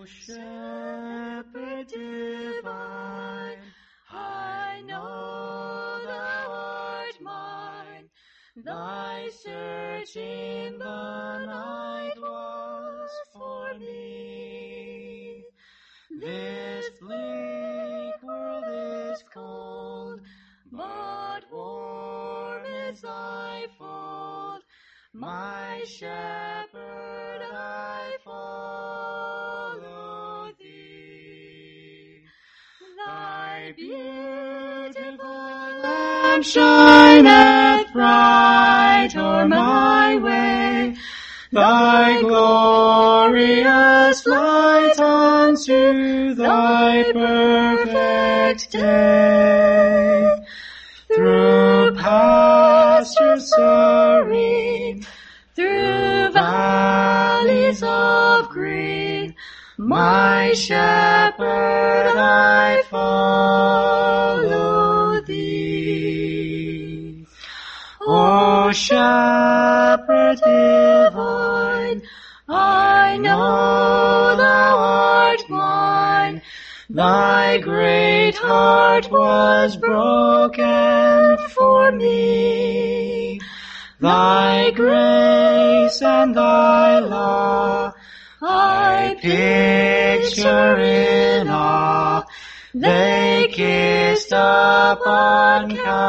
Shepherd divine, I know thou art mine. Thy search in the night was for me. This bleak world is cold, but warm is thy fold. My shepherd, I follow thee. Thy beautiful lamp shineth bright o'er my way, thy glorious light unto thy perfect day. Through pastures serene, through valleys of green, my shepherd, I follow thee. O shepherd divine, I know thou art mine. Thy great heart was broken for me. Thy grace and thy law I picture in awe. They kissed upon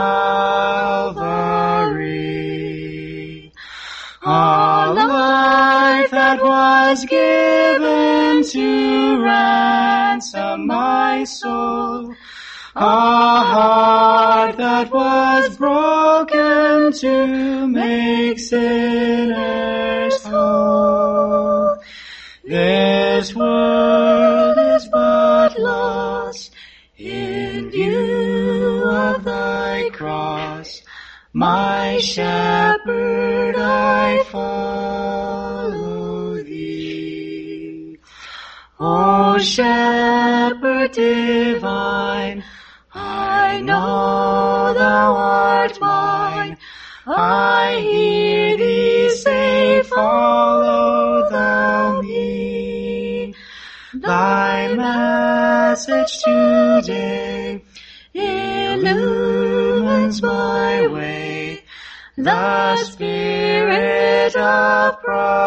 Calvary. A life that was given to ransom my soul, a heart that was broken to make sinners whole. This world is but lost in view of thy cross. My shepherd, I follow thee. O shepherd divine, I know thou art mine. I hear thee say, follow thou me. Thy message today illumines my way, the spirit of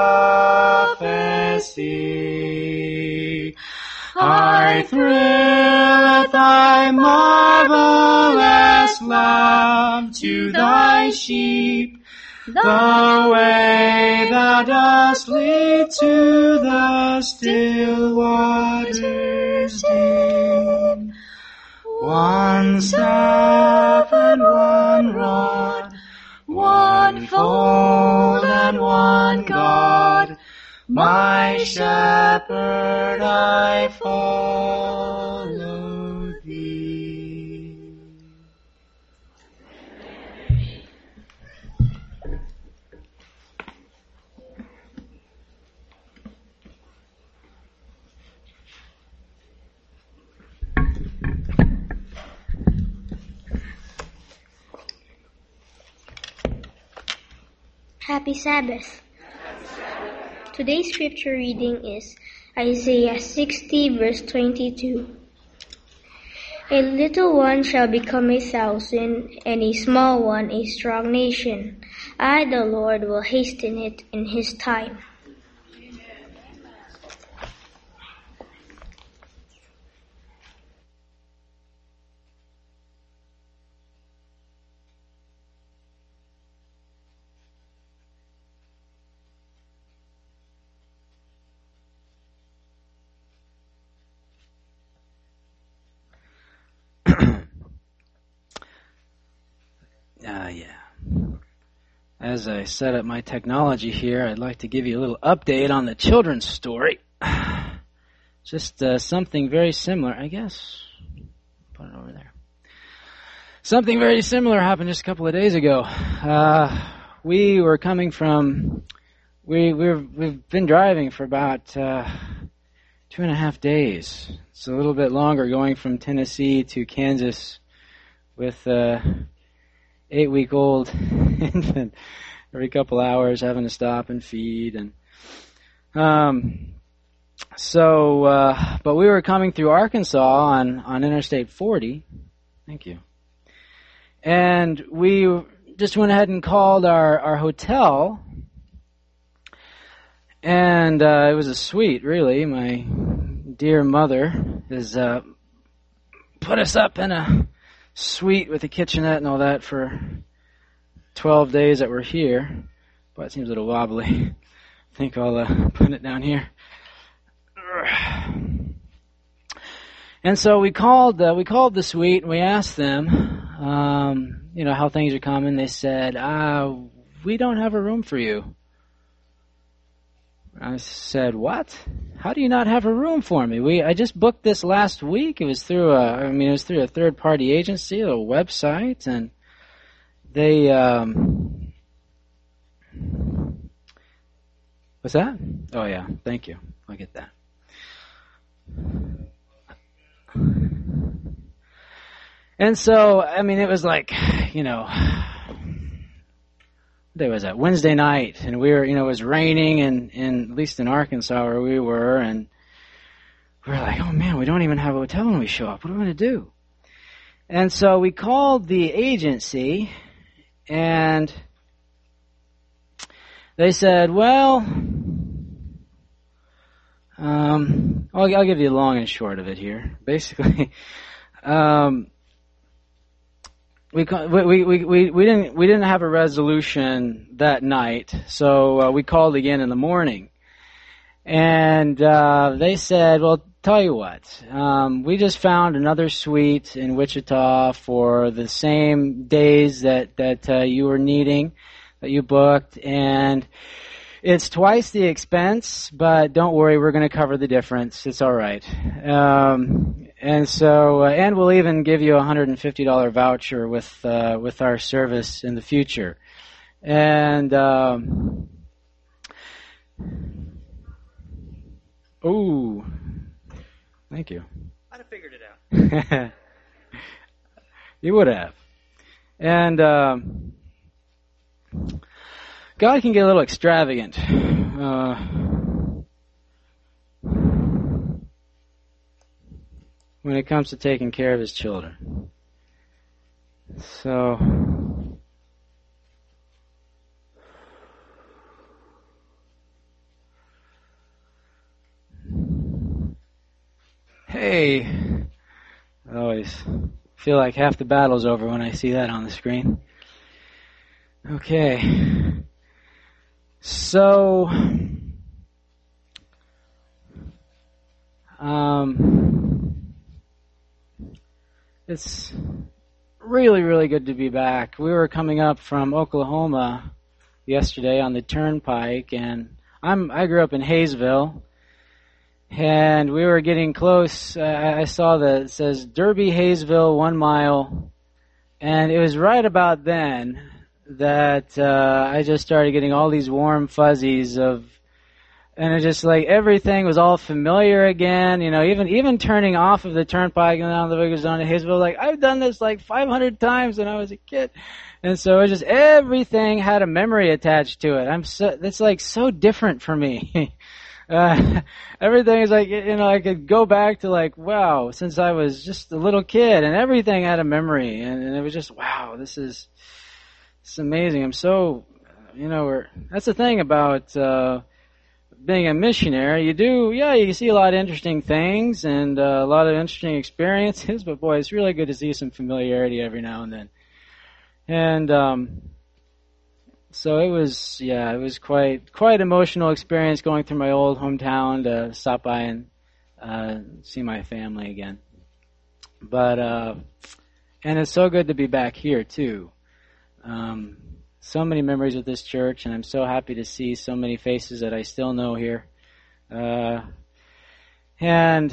prophecy. I thrill at thy marvelous love to thy sheep, the way thou dost lead to the still waters deep. One staff and one rod, one fold and one God, my shepherd, I follow thee. Happy Sabbath. Today's scripture reading is Isaiah 60 verse 22. A little one shall become 1,000, and a small one a strong nation. I, the Lord, will hasten it in his time. As I set up my technology here, I'd like to give you a little update on the children's story. Just something very similar, I guess. Put it over there. Something very similar happened just a couple of days ago. We were coming from, we've been driving for about 2.5 days. It's a little bit longer going from Tennessee to Kansas with 8-week-old infant every couple hours having to stop and feed. And But we were coming through Arkansas on Interstate 40. Thank you. And we just went ahead and called our hotel. And it was a suite, really. My dear mother has put us up in a suite with a kitchenette and all that for 12 days that we're here. Boy, it seems a little wobbly. I think I'll put it down here. And so we called the suite and we asked them, how things are coming. They said, we don't have a room for you. I said, what? How do you not have a room for me? I just booked this last week. It was through a third-party agency, a website, and they, what's that? Oh yeah, thank you. I'll get that. And so, it was like, what day was that? Wednesday night, and we were, it was raining, at least in Arkansas where we were, and we were like, oh man, we don't even have a hotel when we show up. What are we going to do? And so we called the agency, and they said, well, I'll give you the long and short of it here. Basically, we didn't have a resolution that night, so we called again in the morning, and they said, well, tell you what, we just found another suite in Wichita for the same days that you were needing, that you booked, and it's twice the expense, but don't worry, we're going to cover the difference. It's all right. And so, and we'll even give you a $150 voucher with our service in the future. And ooh, thank you. I'd have figured it out. You would have. And God can get a little extravagant. When it comes to taking care of His children. So, hey, I always feel like half the battle's over when I see that on the screen. Okay. So, it's really, really good to be back. We were coming up from Oklahoma yesterday on the turnpike, and I grew up in Hayesville, and we were getting close. I saw that it says Derby, Hayesville, 1 mile, and it was right about then that I just started getting all these warm fuzzies and it just like everything was all familiar again, even turning off of the turnpike and down the bigger zone in Hayesville, like I've done this like 500 times when I was a kid. And so it just, everything had a memory attached to it. It's like so different for me. Everything is like, I could go back to like, wow, since I was just a little kid, and everything had a memory, and it was just, wow, it's amazing. I'm so, that's the thing about, being a missionary. You see a lot of interesting things and a lot of interesting experiences, but boy, it's really good to see some familiarity every now and then. And so it was quite emotional experience going through my old hometown to stop by and see my family again. But and it's so good to be back here too. So many memories with this church, and I'm so happy to see so many faces that I still know here. And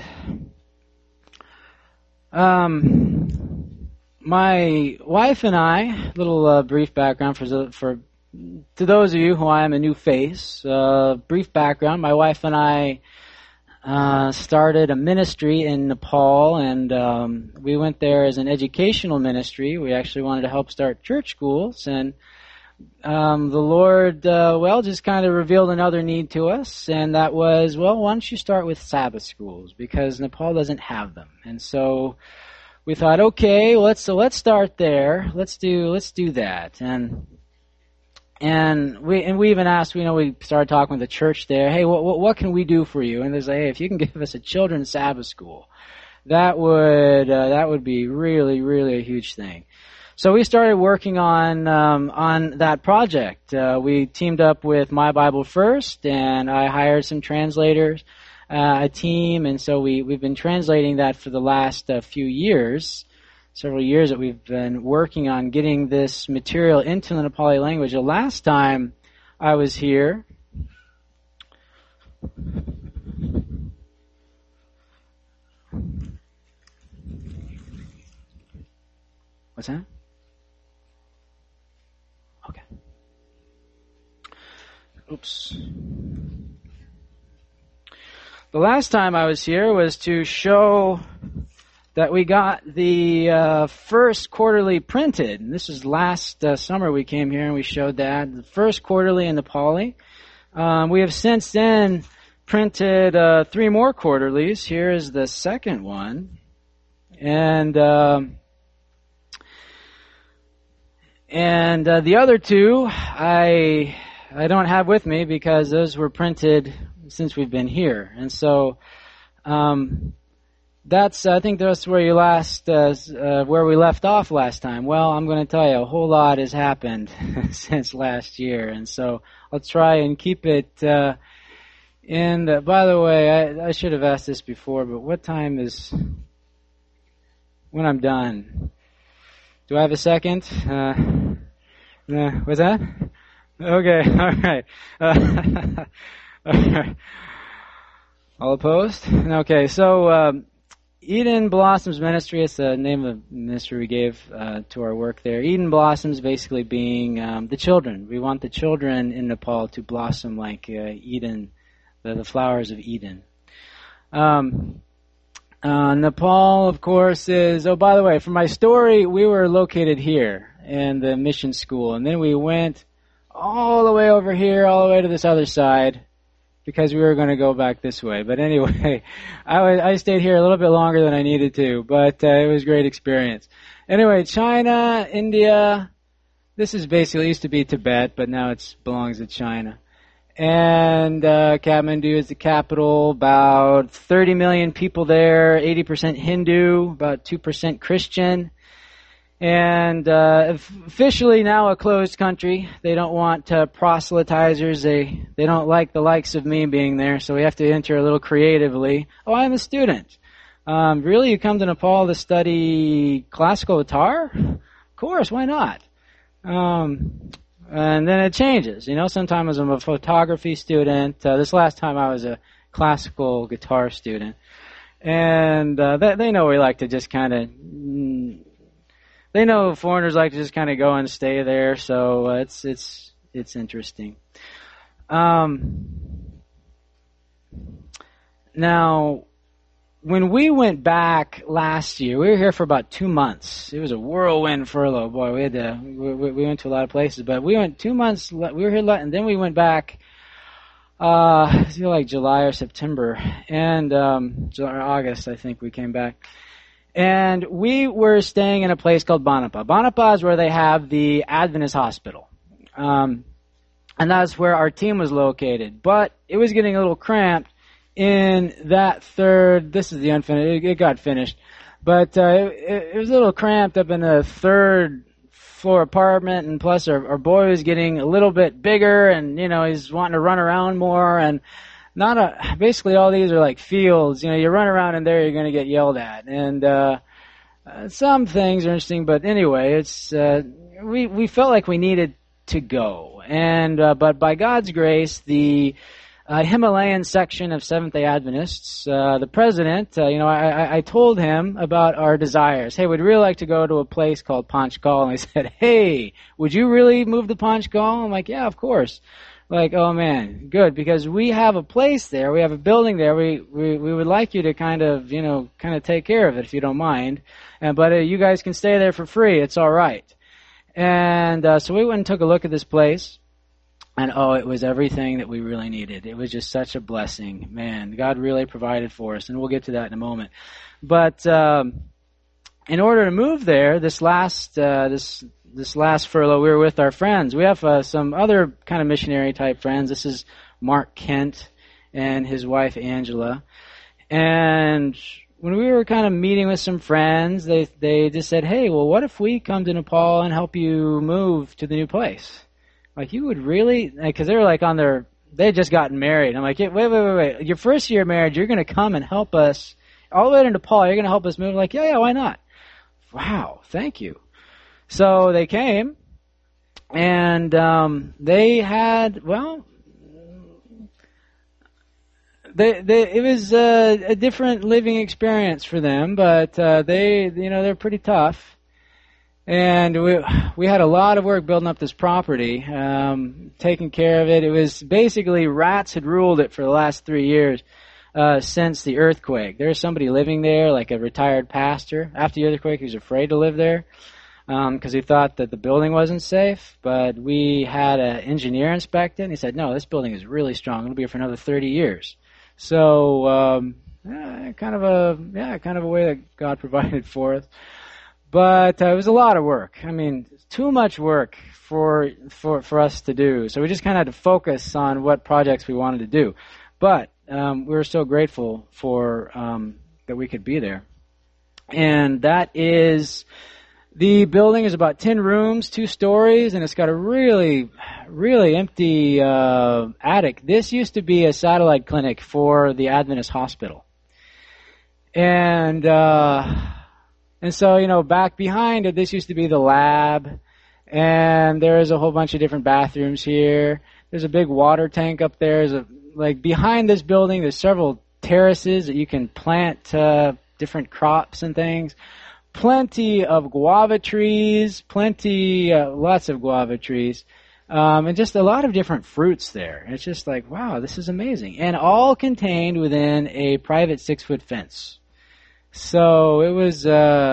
my wife and I, little brief background to those of you who I am a new face. Brief background: my wife and I started a ministry in Nepal, and we went there as an educational ministry. We actually wanted to help start church schools, and the Lord, just kind of revealed another need to us, and that was, why don't you start with Sabbath schools, because Nepal doesn't have them. And so we thought, okay, let's start there. Let's do that. And we even asked, we started talking with the church there, hey, what can we do for you? And they say, hey, if you can give us a children's Sabbath school, that would be really, really a huge thing. So we started working on that project. We teamed up with My Bible First, and I hired some translators, a team, and so we've been translating that for the last few years, several years that we've been working on getting this material into the Nepali language. The last time I was here, what's that? Okay. Oops. The last time I was here was to show that we got the first quarterly printed. And this is last summer we came here and we showed that. The first quarterly in Nepali. We have since then printed 3 more quarterlies. Here is the second one. And the other 2 I don't have with me because those were printed since we've been here. And so I think that's where where we left off last time. Well, I'm going to tell you, a whole lot has happened since last year, and so I'll try and keep it in. By the way, I should have asked this before, but what time is when I'm done? Do I have a second? What's that? Okay, all right. All opposed? Okay, so Eden Blossoms Ministry, it's the name of the ministry we gave to our work there. Eden Blossoms basically being the children. We want the children in Nepal to blossom like Eden, the flowers of Eden. Nepal, of course, is... Oh, by the way, for my story, we were located here in the mission school, and then we went all the way over here, all the way to this other side, because we were going to go back this way. But anyway, I stayed here a little bit longer than I needed to, but it was a great experience. Anyway, China, India, this is basically, it used to be Tibet, but now it belongs to China. And Kathmandu is the capital, about 30 million people there, 80% Hindu, about 2% Christian. And officially now a closed country. They don't want proselytizers. They don't like the likes of me being there, so we have to enter a little creatively. Oh, I'm a student. Really? You come to Nepal to study classical guitar? Of course, why not? And then it changes. Sometimes I'm a photography student. This last time I was a classical guitar student. And they know we like to just kind of... They know foreigners like to just kind of go and stay there, so it's interesting. Now, when we went back last year, we were here for about 2 months. It was a whirlwind furlough. Boy, we went to a lot of places, but we went 2 months. We were here, and then we went back. I feel like July or September, and July or August, I think we came back. And we were staying in a place called Banapa. Banapa is where they have the Adventist hospital. And that's where our team was located. But it was getting a little cramped in that third, this is the unfinished, it got finished. But it was a little cramped up in the third floor apartment, and plus our boy was getting a little bit bigger, and, he's wanting to run around more, and basically all these are like fields. You run around in there, you're going to get yelled at. And some things are interesting, but anyway, it's we felt like we needed to go. And but by God's grace, the Himalayan section of Seventh-day Adventists, the president, I told him about our desires. Hey, we'd really like to go to a place called Panchkal. And he said, hey, would you really move to Panchkal? I'm like, yeah, of course. Like, oh man, good, because we have a place there, we have a building there, we would like you to kind of take care of it if you don't mind, but you guys can stay there for free, it's alright. And so we went and took a look at this place. And it was everything that we really needed. It was just such a blessing. Man, God really provided for us, and we'll get to that in a moment. But in order to move there, this last furlough, we were with our friends. We have some other kind of missionary type friends. This is Mark Kent and his wife Angela. And when we were kind of meeting with some friends, they just said, "Hey, well, what if we come to Nepal and help you move to the new place?" Like, you would really, because they were like they had just gotten married. I'm like, wait. Your first year of marriage, you're going to come and help us all the way to Nepal. You're going to help us move. Like, yeah, why not? Wow, thank you. So they came, and they had, it was a different living experience for them, but they're pretty tough. And we had a lot of work building up this property, taking care of it. It was basically rats had ruled it for the last 3 years since the earthquake. There was somebody living there, like a retired pastor. After the earthquake, he was afraid to live there because he thought that the building wasn't safe. But we had an engineer inspect it, and he said, "No, this building is really strong. It'll be here for another 30 years." So kind of a way that God provided for us. But it was a lot of work. I mean, too much work for us to do. So we just kind of had to focus on what projects we wanted to do. But we were so grateful for that we could be there. And that is, the building is about 10 rooms, 2 stories, and it's got a really, really empty attic. This used to be a satellite clinic for the Adventist hospital. And so, back behind it, this used to be the lab, and there's a whole bunch of different bathrooms here. There's a big water tank up there. Behind this building, there's several terraces that you can plant different crops and things. Plenty of guava trees, lots of guava trees, and just a lot of different fruits there. It's just like, wow, this is amazing. And all contained within a private 6-foot fence. So it was,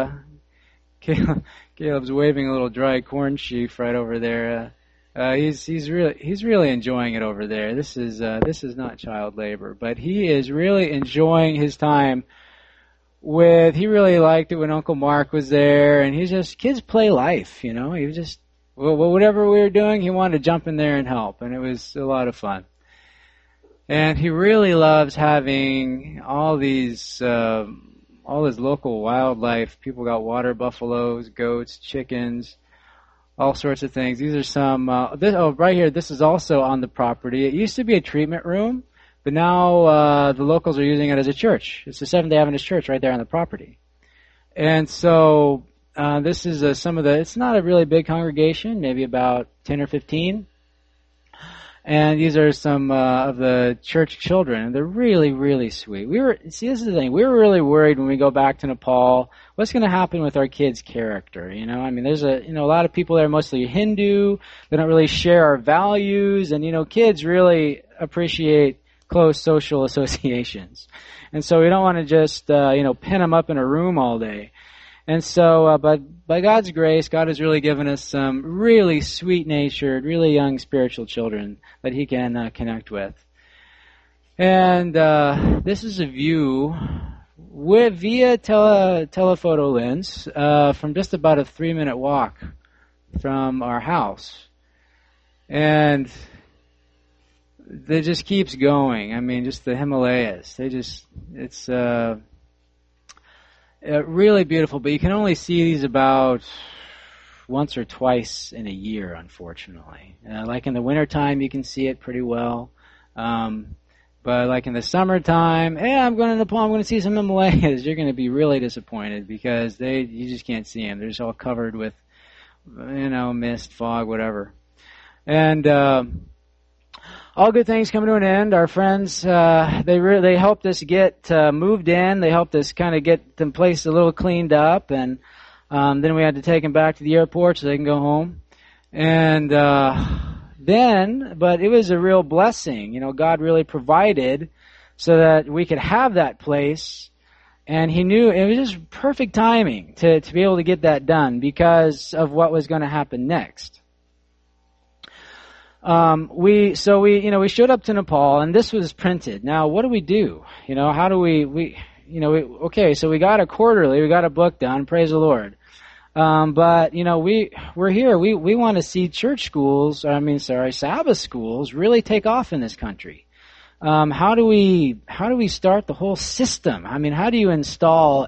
Caleb's waving a little dry corn sheaf right over there. He's really enjoying it over there. This is not child labor, but he is really enjoying his time he really liked it when Uncle Mark was there, and kids play life, he was just, whatever we were doing, he wanted to jump in there and help, and it was a lot of fun. And he really loves having all his local wildlife. People got water buffaloes, goats, chickens, all sorts of things. These are some, right here, this is also on the property. It used to be a treatment room, but now the locals are using it as a church. It's the Seventh-day Adventist church right there on the property. And so this is it's not a really big congregation, maybe about 10 or 15. And these are some of the church children, and they're really, really sweet. This is the thing. We were really worried when we go back to Nepal. What's going to happen with our kids' character? I mean, there's a lot of people there, mostly Hindu. They don't really share our values, and kids really appreciate close social associations. And so we don't want to just pin them up in a room all day. And so, but by God's grace, God has really given us some really sweet-natured, really young spiritual children that He can connect with. And this is a view via telephoto lens from just about a 3-minute walk from our house. And it just keeps going. I mean, just the Himalayas. It's really beautiful, but you can only see these about once or twice in a year, unfortunately. Like in the wintertime, you can see it pretty well. But like in the summertime, I'm going to Nepal, I'm going to see some Himalayas, you're going to be really disappointed because you just can't see them. They're just all covered with, mist, fog, whatever. And all good things come to an end. Our friends, they helped us get moved in. They helped us kind of get the place a little cleaned up, and then we had to take them back to the airport so they can go home. And but it was a real blessing. God really provided so that we could have that place And he knew it was just perfect timing to be able to get that done because of what was going to happen next. We showed up to Nepal, and this was printed. Now, what do we do? How do okay, so we got a quarterly, we got a book done, praise the Lord. But we're here. We want to see Sabbath schools really take off in this country. How do we start the whole system? How do you install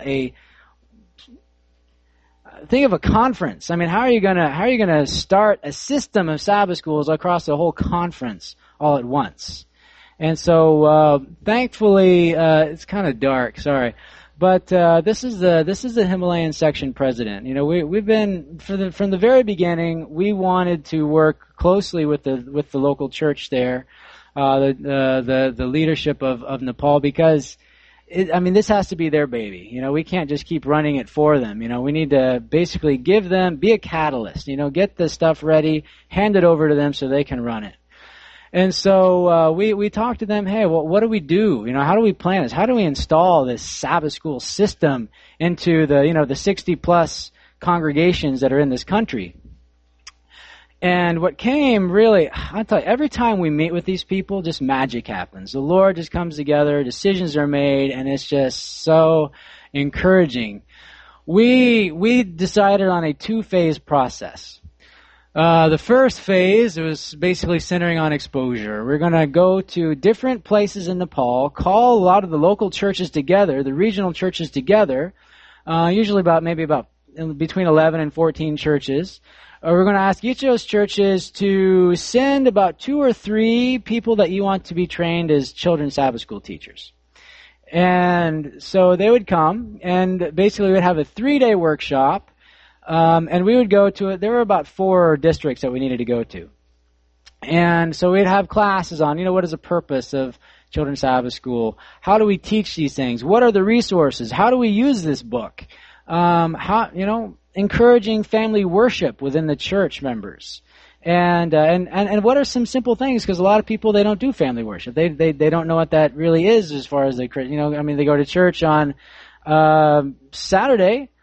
think of a conference. How are you gonna start a system of Sabbath schools across the whole conference all at once? And so, thankfully, it's kind of dark, sorry. But this is the Himalayan section president. We've been from the very beginning. We wanted to work closely with the local church there, the leadership of Nepal, because this has to be their baby. We can't just keep running it for them. We need to basically be a catalyst. Get the stuff ready, hand it over to them so they can run it. And so we talked to them. Hey, well, what do we do? How do we plan this? How do we install this Sabbath school system into the 60 plus congregations that are in this country? And what came really, I'll tell you, every time we meet with these people, just magic happens. The Lord just comes together, decisions are made, and it's just so encouraging. We decided on a 2-phase process. The first phase was basically centering on exposure. We're going to go to different places in Nepal, call a lot of the local churches together, the regional churches together, usually about between 11 and 14 churches. We're going to ask each of those churches to send about 2 or 3 people that you want to be trained as children's Sabbath school teachers. And so they would come, and basically we'd have a 3-day workshop, and we would go to it. There were about 4 districts that we needed to go to. And so we'd have classes on, what is the purpose of children's Sabbath school? How do we teach these things? What are the resources? How do we use this book? Encouraging family worship within the church members. And what are some simple things? Because a lot of people, they don't do family worship. They don't know what that really is as far as they go to church on, Saturday.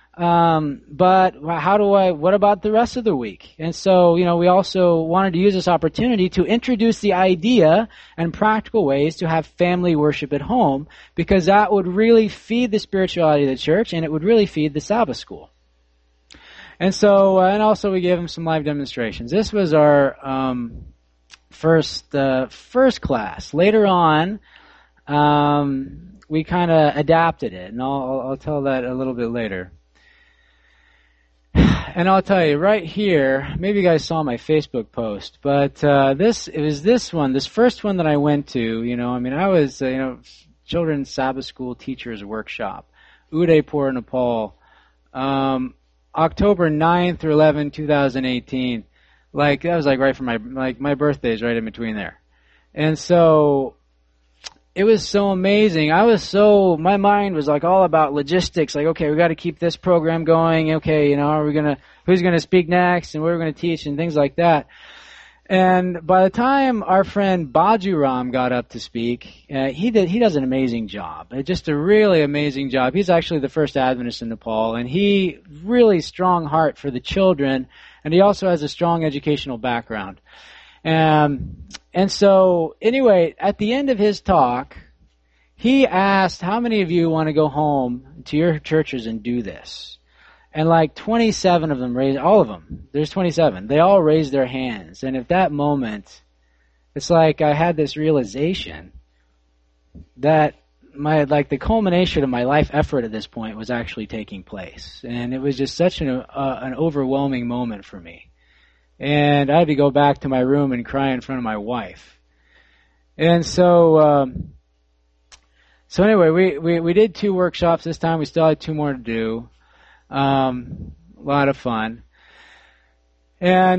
But what about the rest of the week? And so, we also wanted to use this opportunity to introduce the idea and practical ways to have family worship at home, because that would really feed the spirituality of the church, and it would really feed the Sabbath school. And so, and also we gave them some live demonstrations. This was our first class. Later on, we kind of adapted it, and I'll tell that a little bit later. And I'll tell you right here, maybe you guys saw my Facebook post, but this first one that I went to. I was children's Sabbath school teachers workshop, Udaipur, Nepal. October 9th through 11th, 2018. That was right for my birthday's right in between there. And so, it was so amazing. My mind was all about logistics. Okay, we got to keep this program going. Okay, who's gonna speak next, and what we're gonna teach, and things like that. And by the time our friend Bajuram got up to speak, he does an amazing job. Just a really amazing job. He's actually the first Adventist in Nepal, and he really strong heart for the children, and he also has a strong educational background. And so, anyway, at the end of his talk, he asked, how many of you want to go home to your churches and do this? And 27 of them raised, all of them, there's 27, they all raised their hands. And at that moment, it's I had this realization that the culmination of my life effort at this point was actually taking place. And it was just such an overwhelming moment for me. And I had to go back to my room and cry in front of my wife. And so anyway, we did 2 workshops this time. We still had 2 more to do. A lot of fun. And,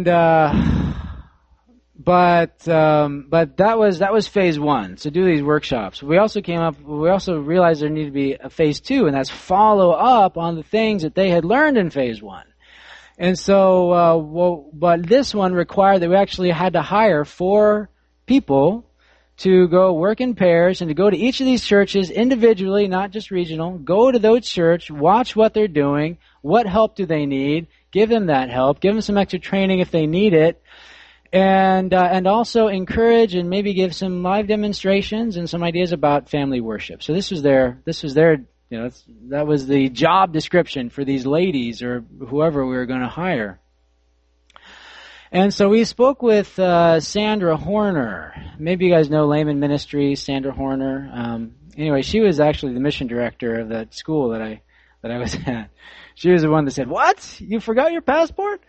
but that was phase 1. So do these workshops. We also realized there needed to be a phase 2, and that's follow up on the things that they had learned in phase 1. And so, but this one required that we actually had to hire 4 people to go work in pairs and to go to each of these churches individually, not just regional. Go to those church, watch what they're doing, what help do they need, give them that help, give them some extra training if they need it, and also encourage and maybe give some live demonstrations and some ideas about family worship. So this was their that was the job description for these ladies or whoever we were going to hire. And so we spoke with Sandra Horner. Maybe you guys know Layman Ministries, Sandra Horner. Anyway, she was actually the mission director of that school that I was at. She was the one that said, "What? You forgot your passport?"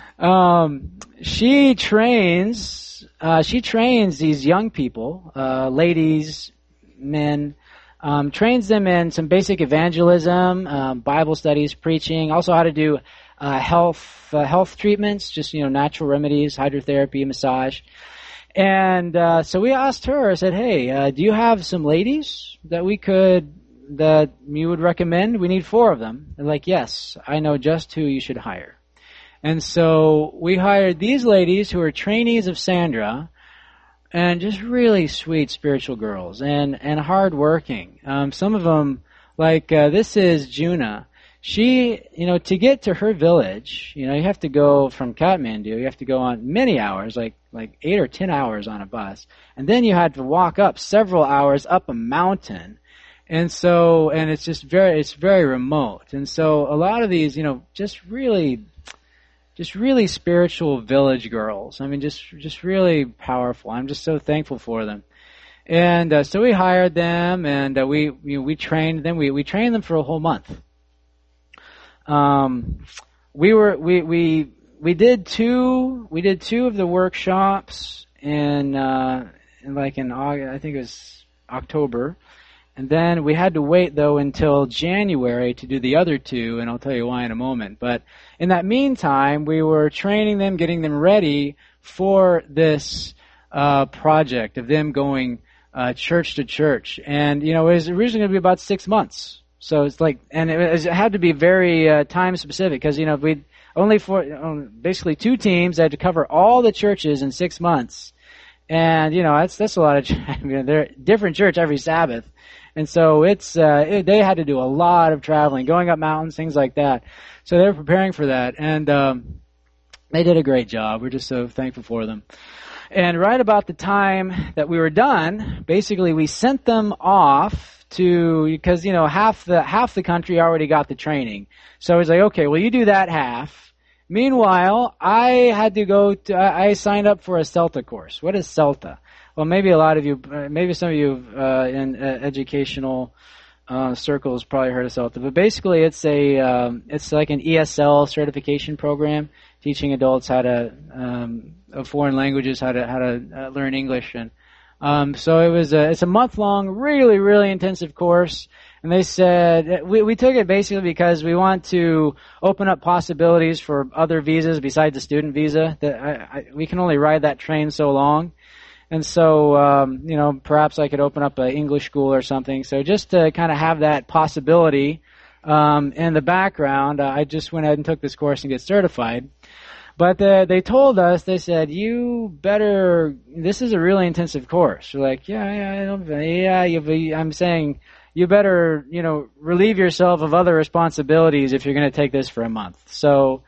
She trains these young people, ladies, men, trains them in some basic evangelism, Bible studies, preaching, also how to do health treatments, just natural remedies, hydrotherapy, massage. And so we asked her, I said, "Hey, do you have some ladies that you would recommend? We need 4 of them." They're like, "Yes, I know just who you should hire." And so we hired these ladies who are trainees of Sandra, and just really sweet spiritual girls and hardworking. Some of them, like this is Juna. She, to get to her village, you have to go from Kathmandu. You have to go on many hours, like 8 or 10 hours on a bus, and then you had to walk up several hours up a mountain. And so, and it's very remote. And so a lot of these, just really spiritual village girls. I mean, just really powerful. I'm just so thankful for them. And so we hired them, and we trained them. We trained them for a whole month. We did two of the workshops in August, I think it was October. And then we had to wait, though, until January to do the other 2, and I'll tell you why in a moment. But in that meantime, we were training them, getting them ready for this project of them going church to church. And, it was originally going to be about 6 months. So it's it had to be very time specific, because, we'd only basically 2 teams that had to cover all the churches in 6 months. And, that's a lot of, they're different church every Sabbath. And so they had to do a lot of traveling, going up mountains, things like that. So they were preparing for that, and they did a great job. We're just so thankful for them. And right about the time that we were done, basically we sent them off because half the country already got the training. So I was like, okay, well, you do that half. Meanwhile, I signed up for a CELTA course. What is CELTA? Well, maybe some of you in educational circles probably heard of CELTA, but basically it's like an ESL certification program, teaching adults how to of foreign languages, how to learn English, and so it's a month-long, really, really intensive course. And they said we took it basically because we want to open up possibilities for other visas besides the student visa. That we can only ride that train so long. And so, perhaps I could open up an English school or something. So just to kind of have that possibility in the background, I just went ahead and took this course and get certified. But they told us, they said, this is a really intensive course. We're like, I'm saying you better, relieve yourself of other responsibilities if you're going to take this for a month. So,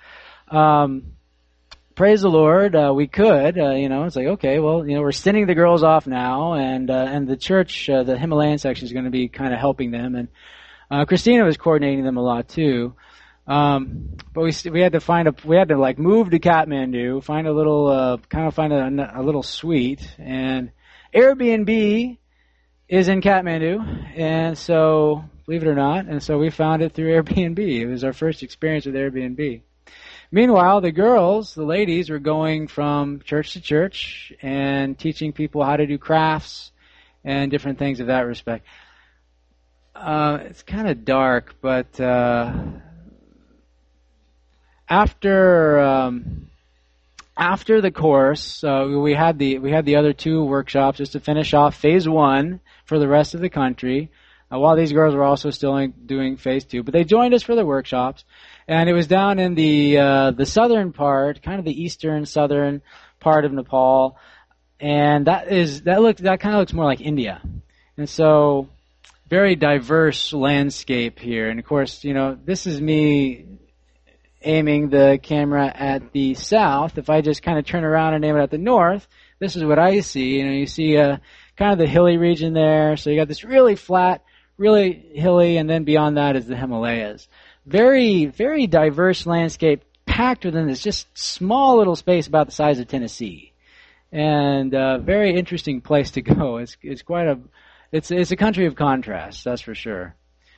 praise the Lord, we could, it's like, okay, well, we're sending the girls off now, and the church, the Himalayan section is going to be kind of helping them, and Christina was coordinating them a lot too. But we had to move to Kathmandu, find a little suite, and Airbnb is in Kathmandu, and so, believe it or not, and so we found it through Airbnb. It was our first experience with Airbnb. Meanwhile, the ladies were going from church to church and teaching people how to do crafts and different things of that respect. It's kind of dark, but after the course, we had the other 2 workshops just to finish off phase 1 for the rest of the country. While these girls were also still doing phase 2, but they joined us for the workshops. And it was down in the southern part, kind of the eastern southern part of Nepal. and that kind of looks more like India. And so, very diverse landscape here. And of course, this is me aiming the camera at the south. If I just kind of turn around and aim it at the north, this is what I see. You see kind of the hilly region there. So you got this really flat, really hilly, and then beyond that is the Himalayas. Very, very diverse landscape packed within this just small little space about the size of Tennessee. And very interesting place to go. It's quite it's a country of contrasts, that's for sure.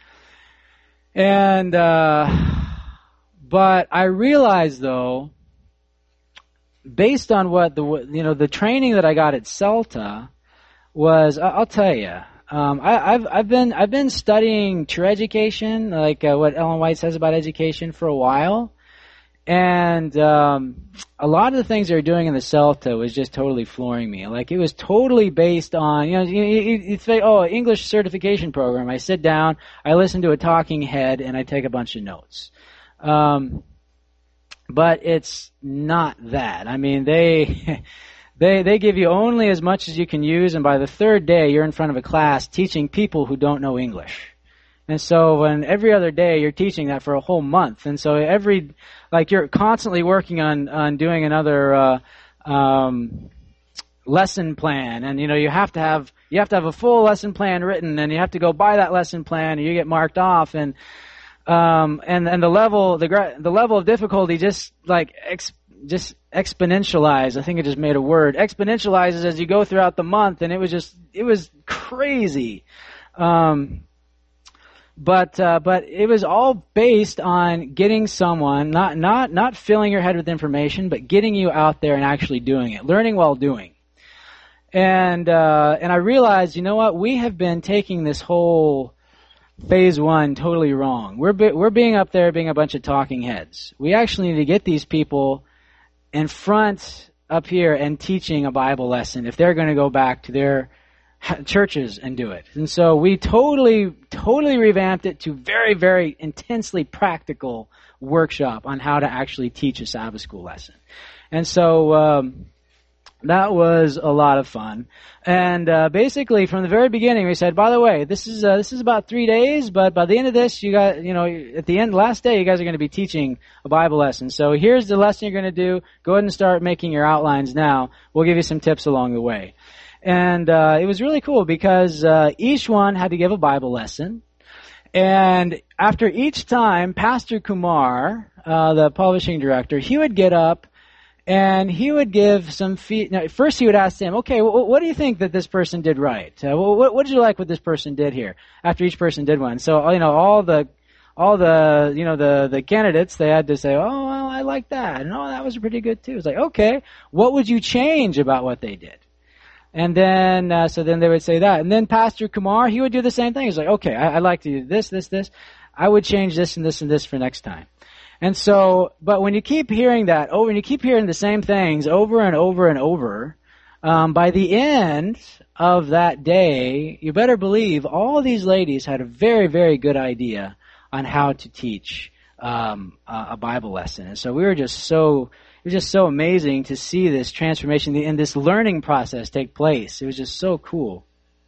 And but I realized, though, based on what the training that I got at CELTA was, I'll tell you, I've been studying true education, like what Ellen White says about education, for a while, and a lot of the things they were doing in the CELTA was just totally flooring me. Like, it was totally based on, you say, English certification program. I sit down, I listen to a talking head, and I take a bunch of notes. But it's not that. I mean, they give you only as much as you can use, and by the third day, you're in front of a class teaching people who don't know English. And so, every other day, you're teaching that for a whole month. And so you're constantly working on doing another, lesson plan. And, you have to have a full lesson plan written, and you have to go by that lesson plan, and you get marked off, and the level of difficulty just exponentialize. I think I just made a word. Exponentializes as you go throughout the month, and it was crazy. But it was all based on getting someone, not filling your head with information, but getting you out there and actually doing it, learning while doing. And I realized, we have been taking this whole phase one totally wrong. We're being up there being a bunch of talking heads. We actually need to get these people in front up here and teaching a Bible lesson if they're going to go back to their churches and do it. And so we totally revamped it to very, very intensely practical workshop on how to actually teach a Sabbath school lesson. And so that was a lot of fun. And basically, from the very beginning, we said, by the way, this is about 3 days, but by the end of this, you got, at the end, last day, you guys are going to be teaching a Bible lesson. So here's the lesson you're going to do. Go ahead and start making your outlines now. We'll give you some tips along the way. And it was really cool because each one had to give a Bible lesson. And after each time, Pastor Kumar, the publishing director, he would get up and he would give some first he would ask them, okay, what do you think that this person did right? What did you like what this person did here? After each person did one. So, all the candidates, they had to say, oh, well, I like that. And, oh, that was pretty good too. It's like, okay, what would you change about what they did? And then, so then they would say that. And then Pastor Kumar, he would do the same thing. He's like, okay, I'd like to do this. I would change this and this and this for next time. And so, but when you keep hearing that over, and you keep hearing the same things over and over and over, by the end of that day, you better believe all these ladies had a very, very good idea on how to teach a Bible lesson. And so it was just so amazing to see this transformation and this learning process take place. It was just so cool.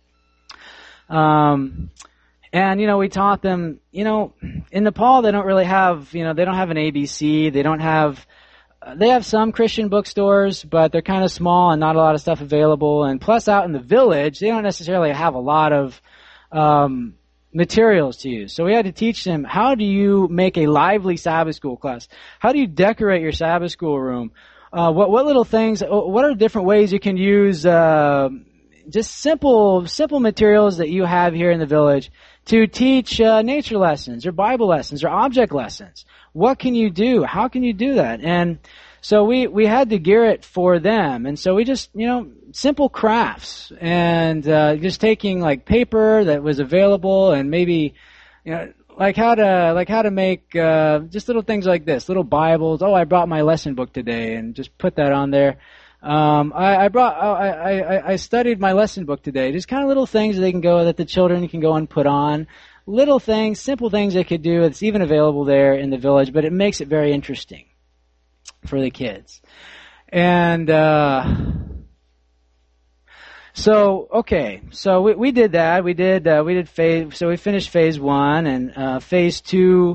And, we taught them, in Nepal, they don't really have, they don't have an ABC. They have some Christian bookstores, but they're kind of small and not a lot of stuff available. And plus out in the village, they don't necessarily have a lot of, materials to use. So we had to teach them, how do you make a lively Sabbath school class? How do you decorate your Sabbath school room? What little things, what are different ways you can use, just simple materials that you have here in the village to teach nature lessons or Bible lessons or object lessons. What can you do? How can you do that? And so we had to gear it for them. And so we just, simple crafts and just taking like paper that was available and maybe, like how to make just little things like this, little Bibles. Oh, I brought my lesson book today, and just put that on there. I studied my lesson book today. Just kind of little things that the children can go and put on. Little things, simple things they could do. It's even available there in the village, but it makes it very interesting for the kids. And So we did that. We did phase. So we finished phase 1, and phase 2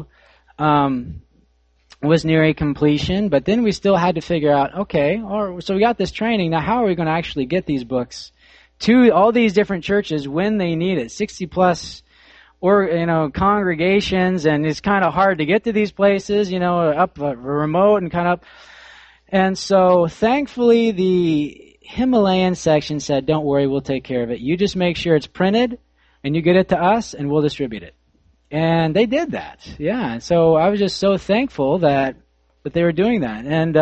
was nearing completion. But then we still had to figure out, so we got this training. Now, how are we going to actually get these books to all these different churches when they need it? 60 plus congregations, and it's kind of hard to get to these places, up remote and kind of. And so, thankfully, the Himalayan section said, "Don't worry, we'll take care of it. You just make sure it's printed, and you get it to us, and we'll distribute it." And they did that, yeah. And so I was just so thankful that they were doing that,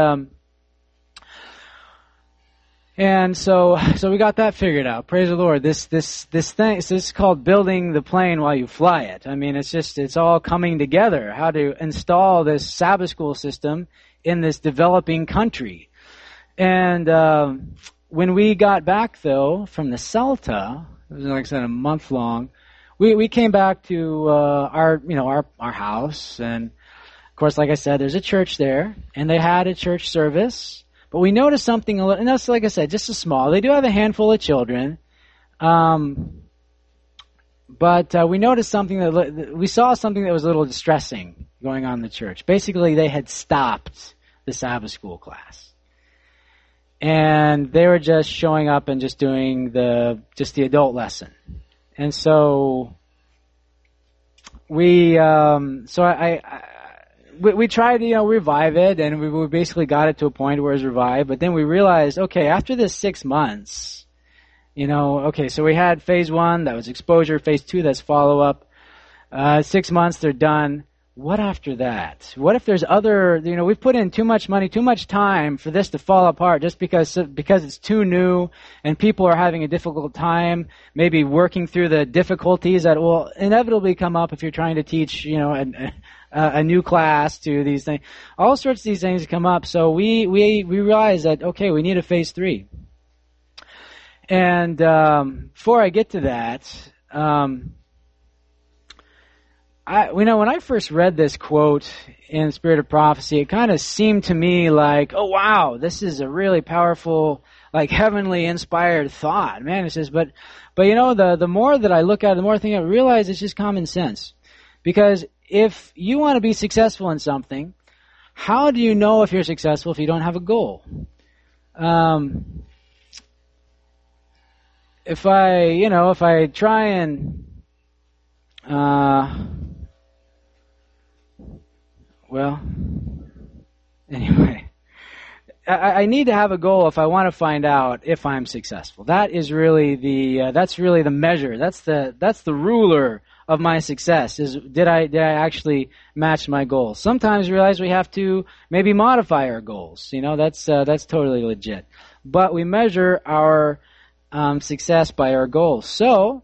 and so we got that figured out. Praise the Lord. This thing, so this is called building the plane while you fly it. I mean, it's all coming together. How to install this Sabbath school system in this developing country. And when we got back, though, from the CELTA, it was, like I said, a month long, we came back to our house. And, of course, like I said, there's a church there, and they had a church service. But we noticed something, and that's, like I said, just a small. They do have a handful of children. But we noticed we saw something that was a little distressing going on in the church. Basically, they had stopped the Sabbath school class. And they were just showing up and just doing the adult lesson. And so we tried to, revive it, and we basically got it to a point where it was revived. But then we realized, after this 6 months, so we had phase 1, that was exposure. Phase 2, that's follow-up. 6 months, they're done. What after that? What if there's other, we've put in too much money, too much time for this to fall apart just because it's too new and people are having a difficult time, maybe working through the difficulties that will inevitably come up if you're trying to teach, a new class to these things. All sorts of these things come up. So we realized that, we need a phase 3. And before I get to that, when I first read this quote in Spirit of Prophecy, it kind of seemed to me like, oh wow, this is a really powerful, like heavenly inspired thought. Man, it says, but the more that I look at it, the more I realize it's just common sense. Because if you want to be successful in something, how do you know if you're successful if you don't have a goal? If I try and anyway, I need to have a goal if I want to find out if I'm successful. That is really that's really the measure. That's the ruler of my success. Is did I actually match my goals? Sometimes we realize we have to maybe modify our goals. That's totally legit. But we measure our success by our goals. So,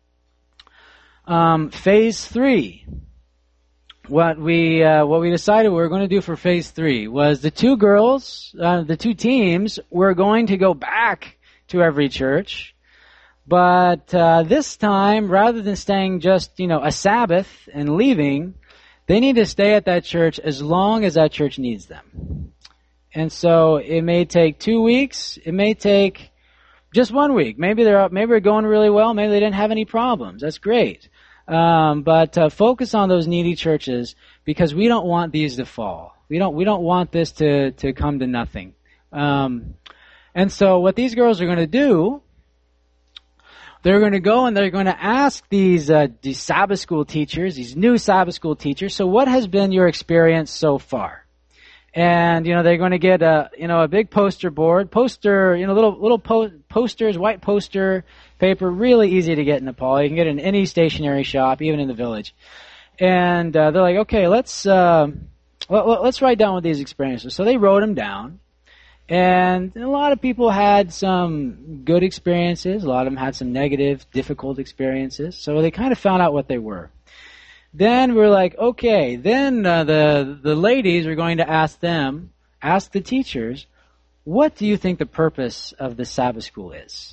phase 3. What we decided we were going to do for phase 3 was the two girls, the two teams, were going to go back to every church, but this time, rather than staying just a Sabbath and leaving, they need to stay at that church as long as that church needs them. And so it may take 2 weeks, it may take just 1 week. Maybe they're going really well, maybe they didn't have any problems. That's great. But focus on those needy churches, because we don't want these to fall. We don't want this to come to nothing. And so what these girls are going to do, they're going to go and they're going to ask these Sabbath school teachers, these new Sabbath school teachers, so what has been your experience so far? And they're going to get a big poster board, little posters, white poster paper, really easy to get in Nepal. You can get it in any stationery shop, even in the village. And they're like, okay, let's write down what these experiences. So they wrote them down, and a lot of people had some good experiences. A lot of them had some negative, difficult experiences. So they kind of found out what they were. Then we're like, okay, then the ladies are going to ask the teachers, what do you think the purpose of the Sabbath school is?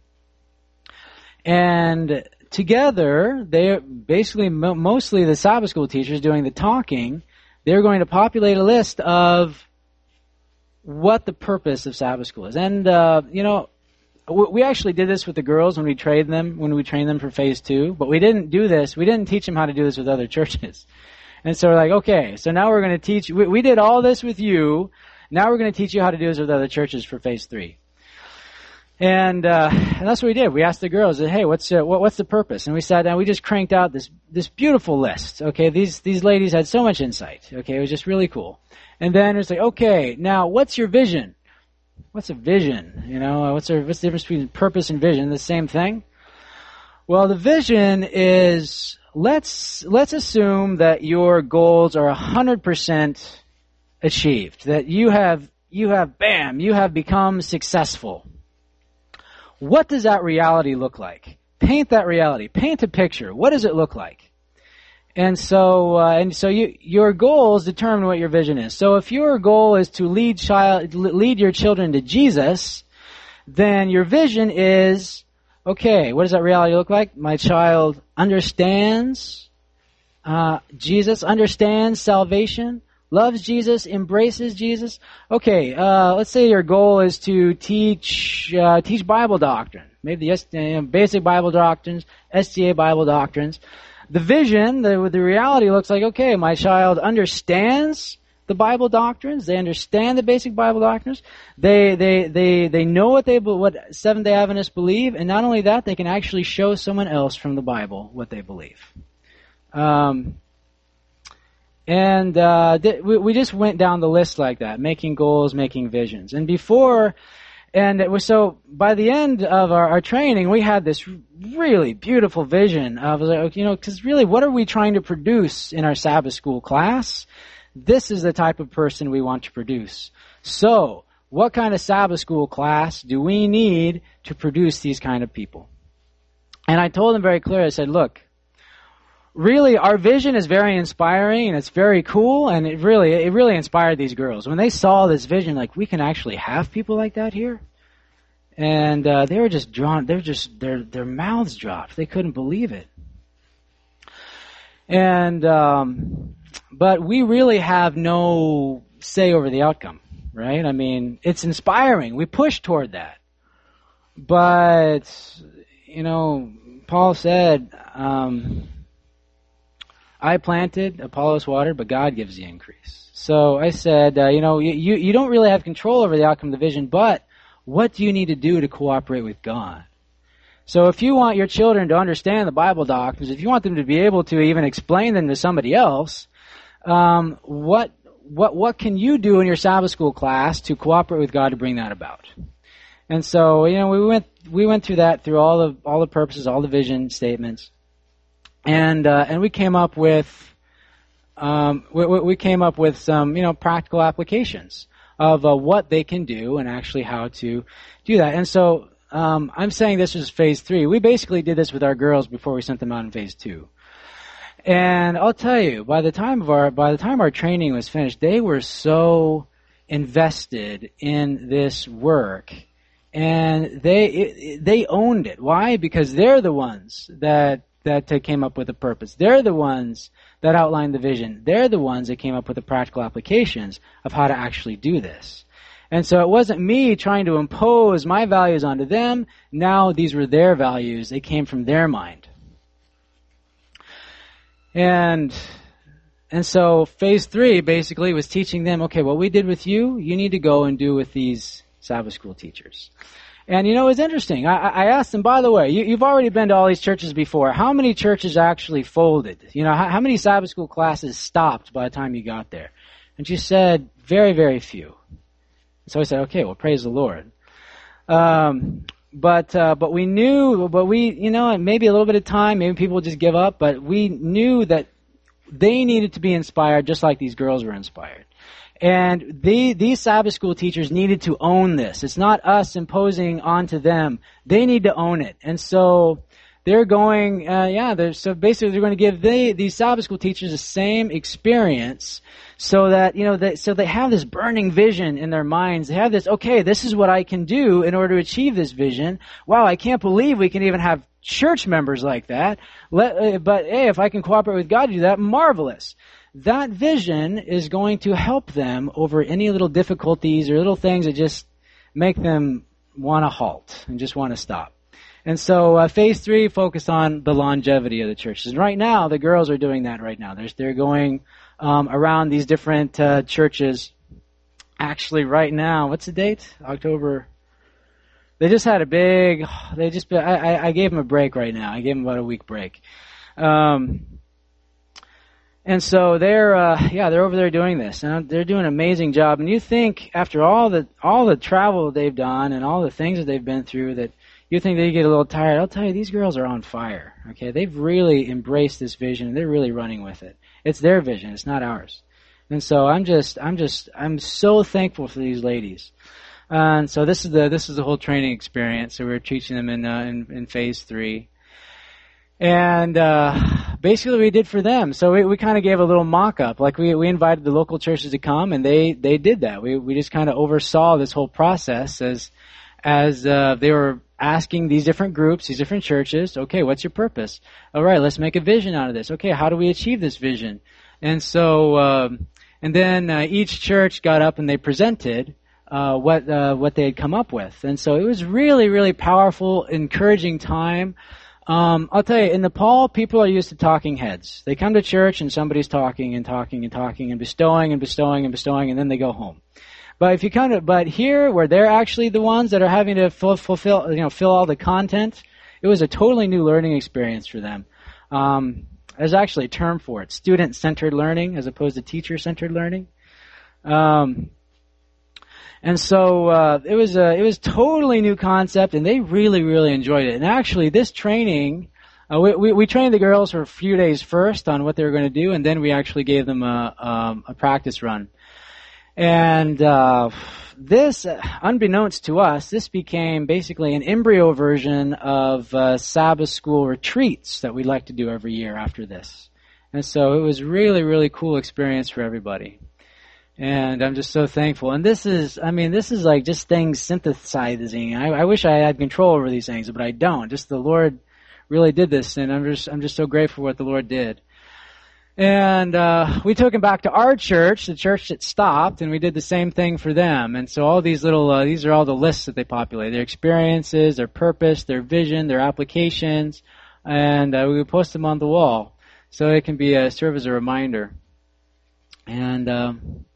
And together, they basically, mostly the Sabbath school teachers doing the talking, they're going to populate a list of what the purpose of Sabbath school is. And, we actually did this with the girls when we trained them for phase 2, but we didn't do this. We didn't teach them how to do this with other churches. And so we're like, okay, so now we're going to teach, we did all this with you. Now we're going to teach you how to do this with other churches for phase 3. And that's what we did. We asked the girls, hey, what's the purpose? And we sat down, we just cranked out this beautiful list. Okay, these ladies had so much insight. Okay, it was just really cool. And then it's like, okay, now what's your vision? What's a vision? You know, what's the difference between purpose and vision? The same thing? Well, the vision is, let's assume that your goals are 100% achieved. That you have become successful. What does that reality look like? Paint that reality. Paint a picture. What does it look like? And so your goals determine what your vision is. So if your goal is to lead your children to Jesus, then your vision is, okay, what does that reality look like? My child understands Jesus, understands salvation, loves Jesus, embraces Jesus. Okay, let's say your goal is to teach Bible doctrine, maybe the basic Bible doctrines, STA Bible doctrines. The vision, the reality looks like, okay, my child understands the Bible doctrines. They understand the basic Bible doctrines. They know what Seventh-day Adventists believe, and not only that, they can actually show someone else from the Bible what they believe. We just went down the list like that, making goals, making visions. So by the end of our training, we had this really beautiful vision of, because really, what are we trying to produce in our Sabbath school class? This is the type of person we want to produce. So, what kind of Sabbath school class do we need to produce these kind of people? And I told them very clearly, I said, look, really, our vision is very inspiring and it's very cool, and it really inspired these girls. When they saw this vision, like, we can actually have people like that here. And they were just drawn, their mouths dropped. They couldn't believe it. And but we really have no say over the outcome, right? I mean, it's inspiring. We push toward that. But, Paul said, I planted, Apollos watered, but God gives the increase. So I said, you don't really have control over the outcome of the vision, but what do you need to do to cooperate with God? So if you want your children to understand the Bible doctrines, if you want them to be able to even explain them to somebody else, what can you do in your Sabbath school class to cooperate with God to bring that about? And so, we went through that, through all the purposes, all the vision statements. And we came up with some practical applications of what they can do and actually how to do that. And so I'm saying this was phase 3. We basically did this with our girls before we sent them out in phase 2. And I'll tell you, by the time our training was finished, they were so invested in this work, and they owned it. Why? Because they're the ones that came up with the purpose. They're the ones that outlined the vision. They're the ones that came up with the practical applications of how to actually do this. And so it wasn't me trying to impose my values onto them. Now these were their values. They came from their mind. And so phase 3 basically was teaching them, okay, what we did with you need to go and do with these Sabbath school teachers. And, it was interesting. I asked them, by the way, you've already been to all these churches before. How many churches actually folded? How many Sabbath school classes stopped by the time you got there? And she said, very, very few. So I said, okay, well, praise the Lord. But we knew, maybe a little bit of time, maybe people would just give up, but we knew that they needed to be inspired just like these girls were inspired. And these Sabbath school teachers needed to own this. It's not us imposing onto them. They need to own it. And so they're going, so basically they're going to give these Sabbath school teachers the same experience so that, so they have this burning vision in their minds. They have this, okay, this is what I can do in order to achieve this vision. Wow, I can't believe we can even have church members like that. But hey, if I can cooperate with God to do that, marvelous. That vision is going to help them over any little difficulties or little things that just make them want to halt and just want to stop. And so phase 3 focused on the longevity of the churches. And right now, the girls are doing that right now. They're going around these different churches. Actually, right now, what's the date? October. They just had a big. I gave them a break right now. I gave them about a week break. And so they're over there doing this, and they're doing an amazing job. And you think after all the travel they've done and all the things that they've been through, that you think they get a little tired. I'll tell you, these girls are on fire. Okay, they've really embraced this vision, and they're really running with it. It's their vision. It's not ours. And so I'm so thankful for these ladies. And so this is the whole training experience. So we're teaching them in phase 3. And basically what we did for them, so we kind of gave a little mock-up. Like we invited the local churches to come, and they did that. We just kind of oversaw this whole process as they were asking these different groups, these different churches, okay, what's your purpose? All right, let's make a vision out of this. Okay, how do we achieve this vision? And so and then each church got up and they presented what they had come up with. And so it was really, really powerful, encouraging time. I'll tell you, in Nepal, people are used to talking heads. They come to church and somebody's talking and talking and talking and bestowing and bestowing and bestowing, and then they go home. But but here, where they're actually the ones that are having to fill all the content, it was a totally new learning experience for them. There's actually a term for it: student-centered learning, as opposed to teacher-centered learning. And so it was totally new concept, and they really, really enjoyed it. And actually, this training, we trained the girls for a few days first on what they were going to do, and then we actually gave them a practice run. And this, unbeknownst to us, this became basically an embryo version of Sabbath school retreats that we like to do every year after this. And so it was really, really cool experience for everybody. And I'm just so thankful. And this is like just things synthesizing. I wish I had control over these things, but I don't. Just the Lord really did this, and I'm just so grateful for what the Lord did. And we took them back to our church, the church that stopped, and we did the same thing for them. And so all these little, these are all the lists that they populate: their experiences, their purpose, their vision, their applications, and we would post them on the wall so it can be serve as a reminder. And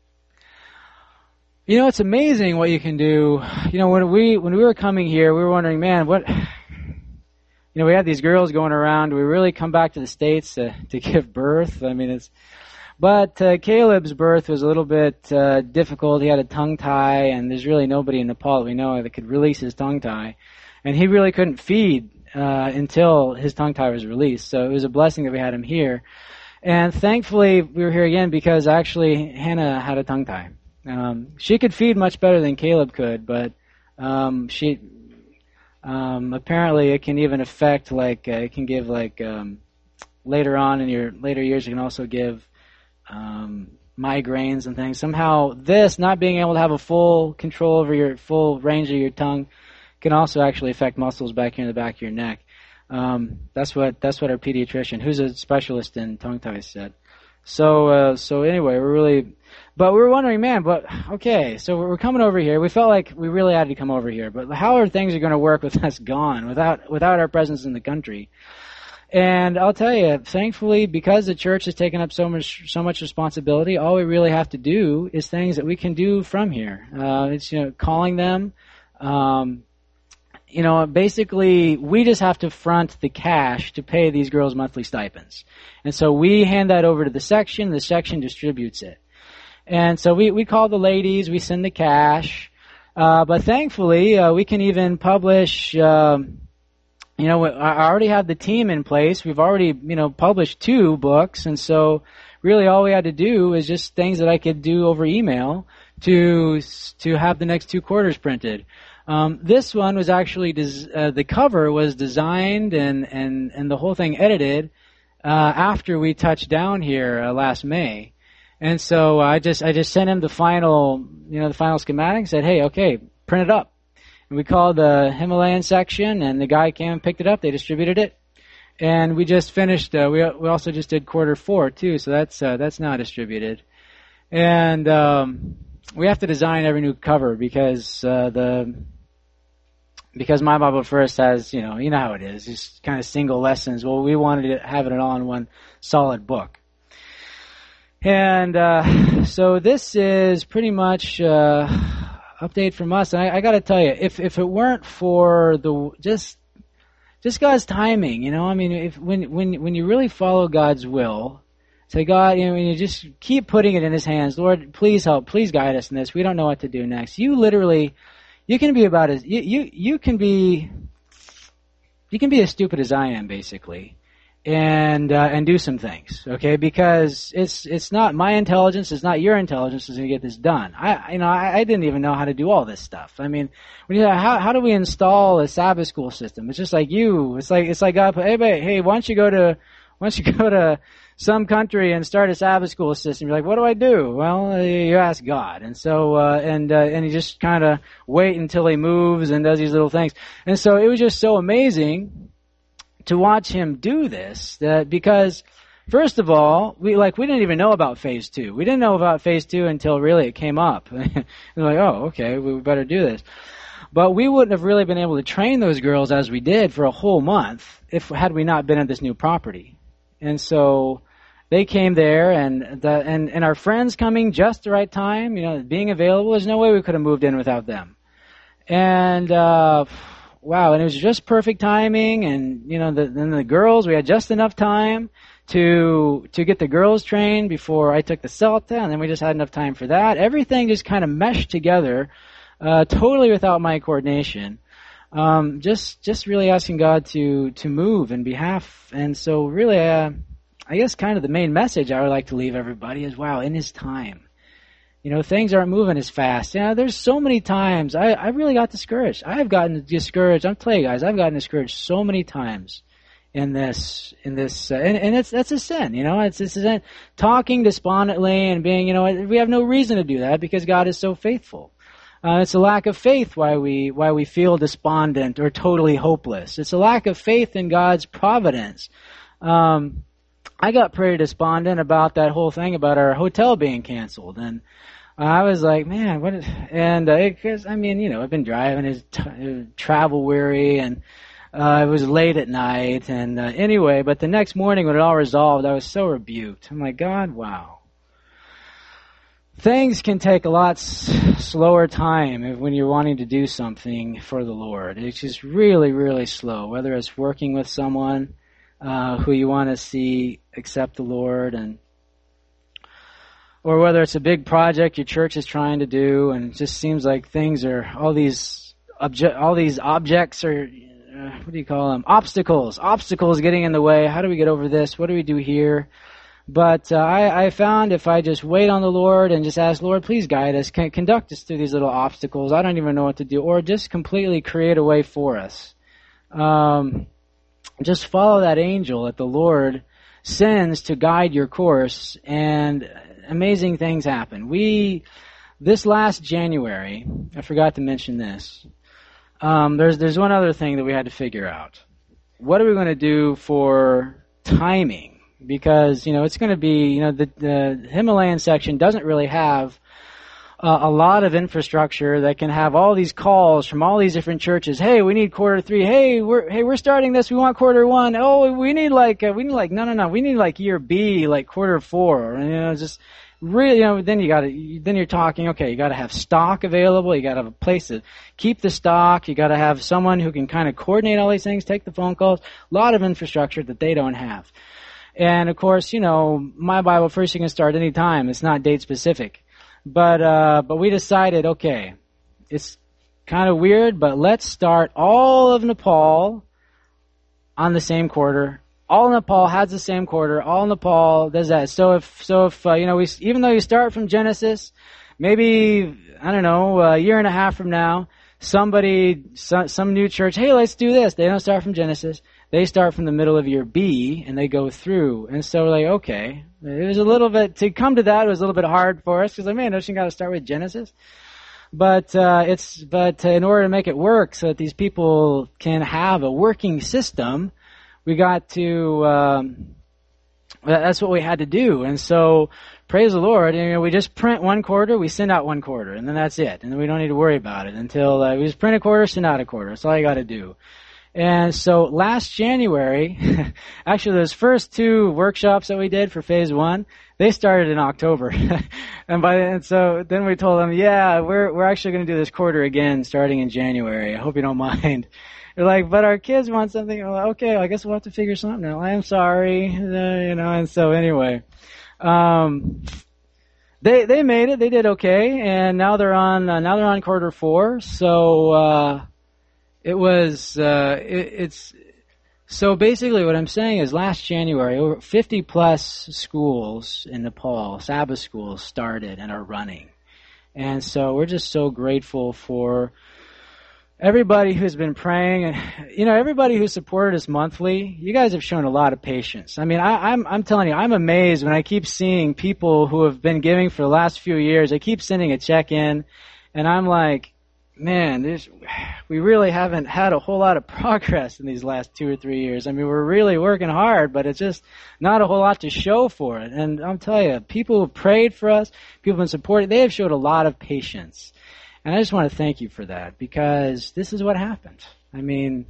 it's amazing what you can do. When we were coming here, we were wondering, man, what. We had these girls going around. Do we really come back to the States to give birth? But Caleb's birth was a little bit difficult. He had a tongue tie, and there's really nobody in Nepal that we know that could release his tongue tie. And he really couldn't feed until his tongue tie was released. So it was a blessing that we had him here. And thankfully, we were here again because actually Hannah had a tongue tie. She could feed much better than Caleb could, but apparently it can even affect, it can give later on in your later years, it can also give migraines and things. Somehow this, not being able to have a full control over your full range of your tongue, can also actually affect muscles back here in the back of your neck. That's what our pediatrician, who's a specialist in tongue ties, said. So anyway, we were wondering, man, but okay, so we're coming over here. We felt like we really had to come over here, but how are things going to work with us gone, without our presence in the country? And I'll tell you, thankfully, because the church has taken up so much responsibility, all we really have to do is things that we can do from here. It's calling them. Basically, we just have to front the cash to pay these girls monthly stipends. And so we hand that over to the section distributes it. And so we call the ladies, we send the cash. But thankfully, we can even publish, I already have the team in place. We've already, published 2 books. And so really all we had to do is just things that I could do over email to have the next 2 quarters printed. This one was actually, the cover was designed and the whole thing edited after we touched down here last May. And so I just sent him the final schematic and said, hey, okay, print it up. And we called the Himalayan section, and the guy came and picked it up. They distributed it. And we just finished, we also just did quarter 4 too, so that's now distributed. And we have to design every new cover because because my Bible First has, you know how it is, just kind of single lessons. Well, we wanted to have it all in one solid book. And so this is pretty much update from us. And I got to tell you, if it weren't for the just God's timing, I mean, if when you really follow God's will, say, God, when you just keep putting it in His hands, Lord, please help, please guide us in this. We don't know what to do next. You can be about as you can be as stupid as I am, basically, and do some things, okay? Because it's not my intelligence, it's not your intelligence that's going to get this done. I didn't even know how to do all this stuff. I mean, how do we install a Sabbath school system? It's just like it's like God put, hey, why don't you go to some country and start a Sabbath school system? You're like, what do I do? Well, you ask God. And so, and you just kind of wait until He moves and does these little things. And so it was just so amazing to watch Him do this, because first of all, we didn't even know about phase 2. We didn't know about phase 2 until really it came up. We're like, oh, okay, we better do this. But we wouldn't have really been able to train those girls as we did for a whole month had we not been at this new property. And so they came there, and our friends coming just the right time, being available. There's no way we could have moved in without them. And wow, and it was just perfect timing. And then the girls, we had just enough time to get the girls trained before I took the CELTA, and then we just had enough time for that. Everything just kind of meshed together, totally without my coordination. Just really asking God to move in behalf. And so really, I guess kind of the main message I would like to leave everybody is, wow, in His time. Things aren't moving as fast. There's so many times I really got discouraged. I have gotten discouraged. I'm telling you guys, I've gotten discouraged so many times in this, and that's a sin. It's a sin. Talking despondently and being, we have no reason to do that because God is so faithful. It's a lack of faith why we feel despondent or totally hopeless. It's a lack of faith in God's providence. I got pretty despondent about that whole thing about our hotel being canceled, and I was like, man, what? Because I've been driving, it's travel weary, and it was late at night, and anyway. But the next morning when it all resolved, I was so rebuked. I'm like, God, wow. Things can take a lot slower time when you're wanting to do something for the Lord. It's just really, really slow, whether it's working with someone who you want to see accept the Lord, or whether it's a big project your church is trying to do, and it just seems like things are, all these objects are, what do you call them? Obstacles getting in the way. How do we get over this? What do we do here? But I found if I just wait on the Lord and just ask, Lord, please guide us, conduct us through these little obstacles. I don't even know what to do, or just completely create a way for us. Just follow that angel that the Lord sends to guide your course, and amazing things happen. This last January, I forgot to mention this. There's one other thing that we had to figure out. What are we going to do for timing? Because, it's going to be, the Himalayan section doesn't really have a lot of infrastructure that can have all these calls from all these different churches. Hey, we need quarter 3. Hey, we're starting this. We want quarter 1. Oh, we need no. We need like year B, like quarter 4. Just really, then you're talking, okay, you got to have stock available. You got to have a place to keep the stock. You got to have someone who can kind of coordinate all these things, take the phone calls. A lot of infrastructure that they don't have. And of course, my Bible First, you can start any time. It's not date specific. But we decided, okay, it's kind of weird, but let's start all of Nepal on the same quarter. All of Nepal has the same quarter. All of Nepal does that. So if even though you start from Genesis, maybe, I don't know, a year and a half from now, some new church, hey, let's do this. They don't start from Genesis. They start from the middle of year B, and they go through. And so we're like, okay. It was a little bit, to come to that, it was a little bit hard for us, because, don't you got to start with Genesis? But in order to make it work so that these people can have a working system, we got to that's what we had to do. And so, praise the Lord, we just print one quarter, we send out one quarter, and then that's it. And then we don't need to worry about it until we just print a quarter, send out a quarter. That's all you got to do. And so last January, actually those first 2 workshops that we did for phase 1, they started in October. and so then we told them, yeah, we're actually going to do this quarter again starting in January. I hope you don't mind. They're like, but our kids want something. Like, okay, I guess we'll have to figure something out. I am sorry, and so anyway, they made it. They did okay, and now they're on quarter 4. So it's so basically what I'm saying is last January, over 50 plus schools in Nepal, Sabbath schools, started and are running, and so we're just so grateful for everybody who's been praying, and everybody who supported us monthly. You guys have shown a lot of patience. I mean, I'm telling you, I'm amazed when I keep seeing people who have been giving for the last few years. They keep sending a check in, and I'm like, man, we really haven't had a whole lot of progress in these last 2 or 3 years. I mean, we're really working hard, but it's just not a whole lot to show for it. And I'm telling you, people who have prayed for us, people who have been supported, they have showed a lot of patience. And I just want to thank you for that, because this is what happened. I mean,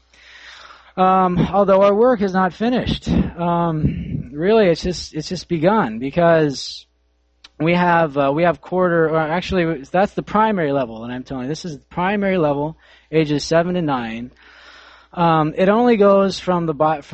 although our work is not finished, really it's just begun, because we have actually that's the primary level, and I'm telling you, this is the primary level, ages 7 to 9. It only goes through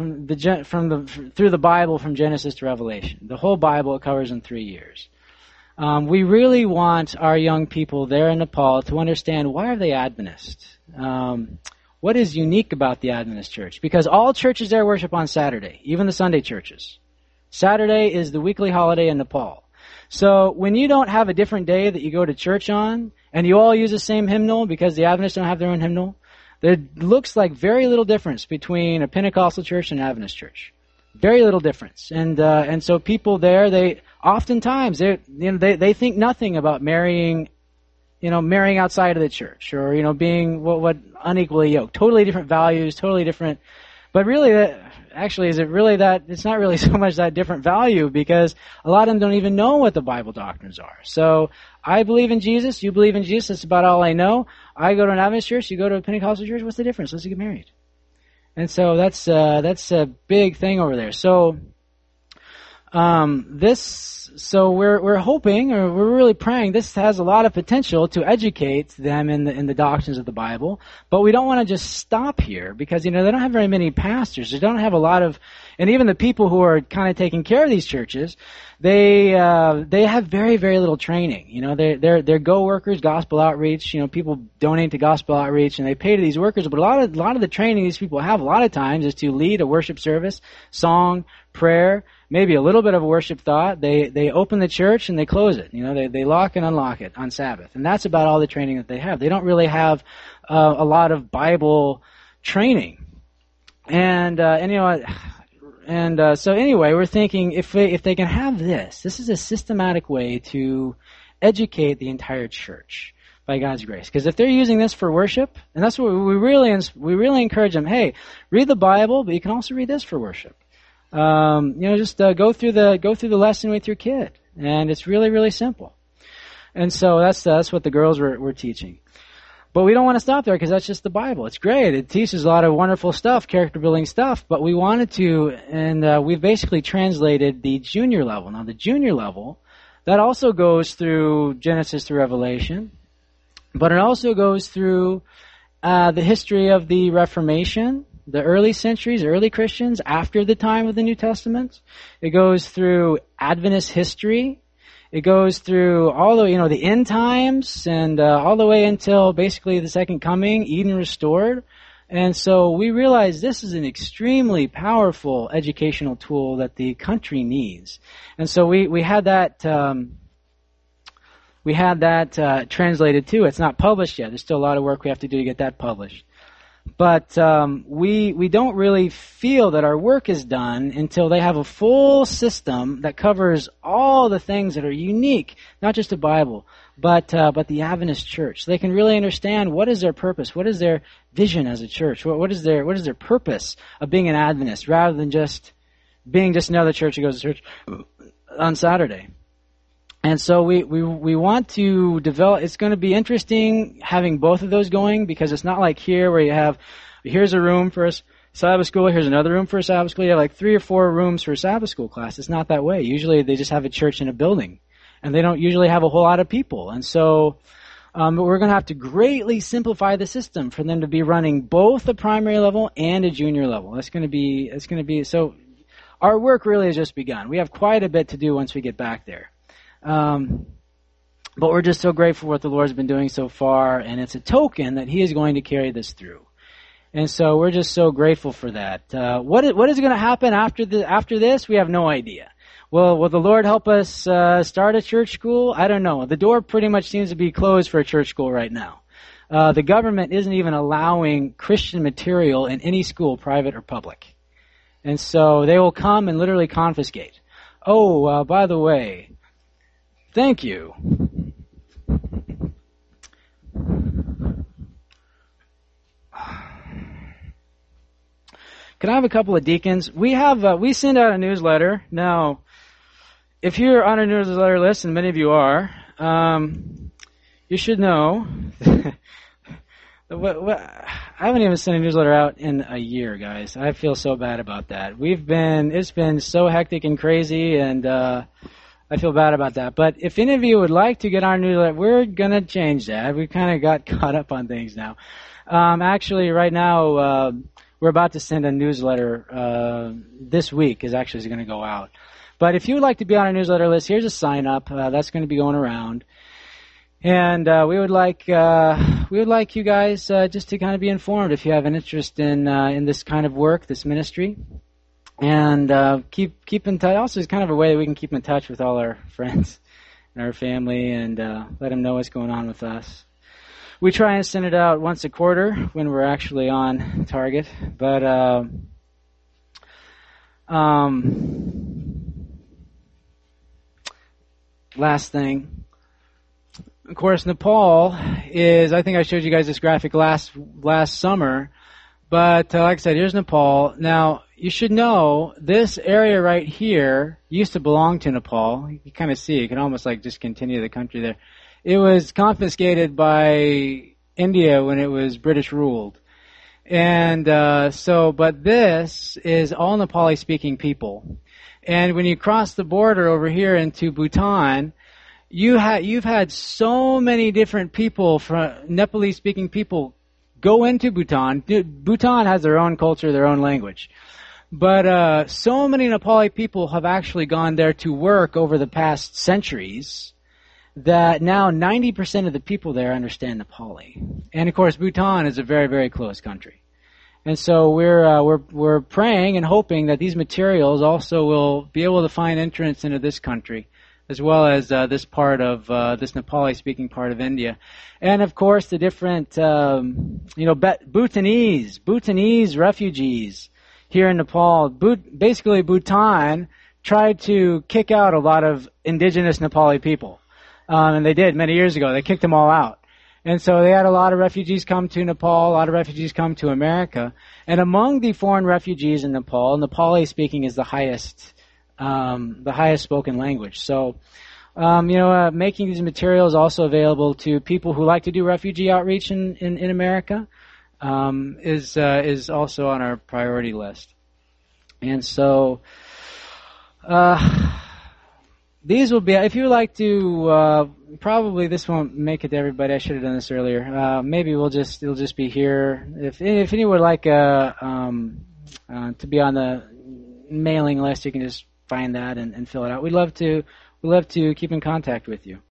the Bible from Genesis to Revelation. The whole Bible it covers in 3 years. We really want our young people there in Nepal to understand, why are they Adventist? What is unique about the Adventist church? Because all churches there worship on Saturday, even the Sunday churches. Saturday is the weekly holiday in Nepal. So when you don't have a different day that you go to church on, and you all use the same hymnal because the Adventists don't have their own hymnal, there looks like very little difference between a Pentecostal church and an Adventist church. Very little difference. And so people there, they oftentimes they think nothing about marrying outside of the church, or being what unequally yoked. Totally different values, totally different. But really, is it really that? It's not really so much that different value, because a lot of them don't even know what the Bible doctrines are. So I believe in Jesus. You believe in Jesus. That's about all I know. I go to an Adventist church. You go to a Pentecostal church. What's the difference? Let's get married. And so that's a big thing over there. So we're hoping, or we're really praying, this has a lot of potential to educate them in the doctrines of the Bible. But we don't want to just stop here, because they don't have very many pastors. They don't have a lot of, and even the people who are kind of taking care of these churches, they have very, very little training. They're go workers, gospel outreach. People donate to gospel outreach and they pay to these workers. But a lot of the training these people have a lot of times is to lead a worship service, song, prayer, maybe a little bit of a worship thought. They open the church and they close it. They lock and unlock it on Sabbath, and that's about all the training that they have. They don't really have a lot of Bible training, so anyway, we're thinking if they can have this is a systematic way to educate the entire church by God's grace. Because if they're using this for worship, and that's what we really encourage them. Hey, read the Bible, but you can also read this for worship. Just go through the lesson with your kid, and it's really, really simple. And so that's what the girls were teaching. But we don't want to stop there, because that's just the Bible. It's great. It teaches a lot of wonderful stuff, character building stuff. But we wanted to, and we've basically translated the junior level. Now, the junior level, that also goes through Genesis to Revelation, but it also goes through the history of the Reformation, the early centuries, early Christians, after the time of the New Testament. It goes through Adventist history. It goes through all the end times, and all the way until basically the second coming, Eden restored. And so we realize this is an extremely powerful educational tool that the country needs. And so we had that translated too. It's not published yet. There's still a lot of work we have to do to get that published. But we don't really feel that our work is done until they have a full system that covers all the things that are unique, not just the Bible, but the Adventist church. So they can really understand what is their purpose, what is their vision as a church, what is their purpose of being an Adventist, rather than just being just another church who goes to church on Saturday. And so we want to develop, it's going to be interesting having both of those going, because it's not like here where you have, here's a room for a Sabbath school, here's another room for a Sabbath school. You have like 3 or 4 rooms for a Sabbath school class. It's not that way. Usually they just have a church in a building, and they don't usually have a whole lot of people. And so we're going to have to greatly simplify the system for them to be running both a primary level and a junior level. It's going to be, so our work really has just begun. We have quite a bit to do once we get back there. But we're just so grateful for what the Lord's been doing so far, and it's a token that He is going to carry this through. And so we're just so grateful for that. What is going to happen after this? We have no idea. Will the Lord help us start a church school? I don't know. The door pretty much seems to be closed for a church school right now. The government isn't even allowing Christian material in any school, private or public. And so they will come and literally confiscate. Oh, by the way, thank you. Can I have a couple of deacons? We send out a newsletter. Now, if you're on our newsletter list, and many of you are, you should know. I haven't even sent a newsletter out in a year, guys. I feel so bad about that. It's been so hectic and crazy, and I feel bad about that. But if any of you would like to get our newsletter, we're going to change that. We kind of got caught up on things now. Actually, right now, we're about to send a newsletter this week is going to go out. But if you would like to be on our newsletter list, here's a sign up that's going to be going around. And we would like you guys just to kind of be informed if you have an interest in this kind of work, this ministry. And keep in touch. Also, it's kind of a way that we can keep in touch with all our friends and our family, and let them know what's going on with us. We try and send it out once a quarter when we're actually on target. But last thing, of course, Nepal is, I think I showed you guys this graphic last summer. But like I said, here's Nepal. Now, you should know this area right here used to belong to Nepal. You kind of see, you can almost like just continue the country there. It was confiscated by India when it was British ruled. And but this is all Nepali-speaking people. And when you cross the border over here into Bhutan, you've had so many different people, from Nepali-speaking people, go into Bhutan. Bhutan has their own culture, their own language. But so many Nepali people have actually gone there to work over the past centuries that now 90% of the people there understand Nepali. And of course, Bhutan is a very, very close country. And so we're praying and hoping that these materials also will be able to find entrance into this country, as well as this part of this Nepali-speaking part of India. And of course, the different Bhutanese refugees here in Nepal. Basically, Bhutan tried to kick out a lot of indigenous Nepali people. And they did many years ago. They kicked them all out. And so they had a lot of refugees come to Nepal, a lot of refugees come to America. And among the foreign refugees in Nepal, Nepali speaking is the highest spoken language. So, making these materials also available to people who like to do refugee outreach in America, is also on our priority list. And so, these will be, if you would like to, probably this won't make it to everybody. I should have done this earlier. Maybe it'll just be here. If anyone would like, to be on the mailing list, you can just find that and fill it out. We'd love to keep in contact with you.